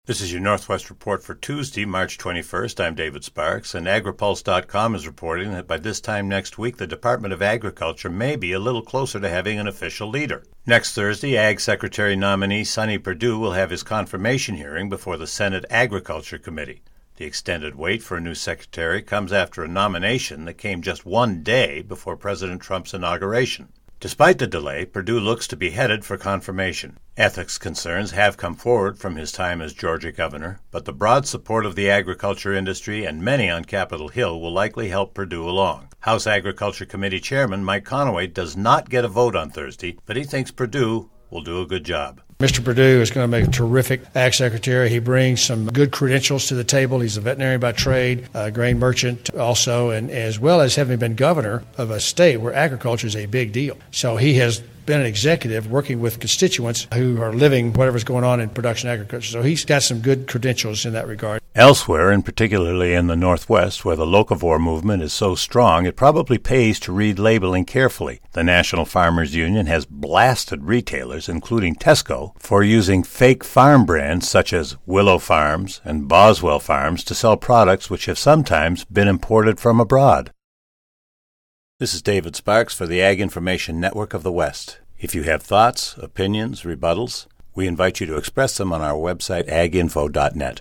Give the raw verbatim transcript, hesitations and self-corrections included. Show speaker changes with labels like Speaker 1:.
Speaker 1: This is your Northwest Report for Tuesday, March twenty-first. I'm David Sparks, and AgriPulse dot com is reporting that by this time next week, the Department of Agriculture may be a little closer to having an official leader. Next Thursday, Ag Secretary nominee Sonny Perdue will have his confirmation hearing before the Senate Agriculture Committee. The extended wait for a new secretary comes after a nomination that came just one day before President Trump's inauguration. Despite the delay, Perdue looks to be headed for confirmation. Ethics concerns have come forward from his time as Georgia governor, but the broad support of the agriculture industry and many on Capitol Hill will likely help Perdue along. House Agriculture Committee Chairman Mike Conaway does not get a vote on Thursday, but he thinks Perdue will do a good job.
Speaker 2: Mister Perdue is going to make a terrific ag secretary. He brings some good credentials to the table. He's a veterinarian by trade, a grain merchant also, and as well as having been governor of a state where agriculture is a big deal. So he has been an executive working with constituents who are living whatever's going on in production agriculture. So he's got some good credentials in that regard.
Speaker 1: Elsewhere, and particularly in the Northwest, where the locavore movement is so strong, it probably pays to read labeling carefully. The National Farmers Union has blasted retailers, including Tesco, for using fake farm brands such as Willow Farms and Boswell Farms to sell products which have sometimes been imported from abroad. This is David Sparks for the Ag Information Network of the West. If you have thoughts, opinions, rebuttals, we invite you to express them on our website, ag info dot net.